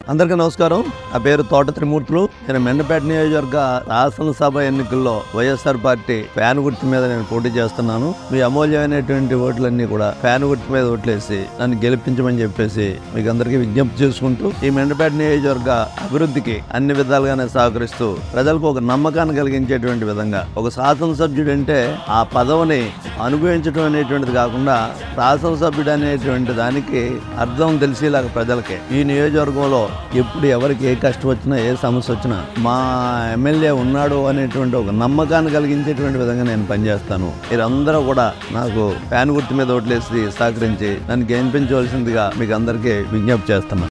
అందరికీ నమస్కారం. నా పేరు తోట త్రిమూర్తులు. నేను మెండపేట నియోజకవర్గ శాసనసభ ఎన్నికల్లో వైఎస్ఆర్ పార్టీ ఫ్యాన్ గుర్తు మీద నేను పోటీ చేస్తున్నాను. మీ అమూల్యమైనటువంటి ఓట్లన్నీ కూడా ఫ్యాన్ గుర్తు మీద ఓట్లేసి నన్ను గెలిపించమని చెప్పేసి మీకు అందరికీ విజ్ఞప్తి చేసుకుంటూ ఈ మెండపేట నియోజకవర్గ అభివృద్ధికి అన్ని విధాలుగానే సహకరిస్తూ ప్రజలకు ఒక నమ్మకాన్ని కలిగించేటువంటి విధంగా ఒక శాసనసభ్యుడు అంటే ఆ పదవిని అనుభవించడం అనేటువంటిది కాకుండా శాసనసభ్యుడు అనేటువంటి దానికి అర్థం తెలిసేలాగా ప్రజలకి ఈ నియోజకవర్గంలో ఎప్పుడు ఎవరికి ఏ కష్టం వచ్చినా ఏ సమస్య వచ్చినా మా ఎమ్మెల్యే ఉన్నాడు అనేటువంటి ఒక నమ్మకాన్ని కలిగించేటువంటి విధంగా నేను పనిచేస్తాను. మీరందరూ కూడా నాకు ఫ్యాన్ గుర్తు మీద ఓట్లేసి సహకరించి నన్ను గెలిపించవలసిందిగా మీకు అందరికీ విజ్ఞప్తి చేస్తున్నాను.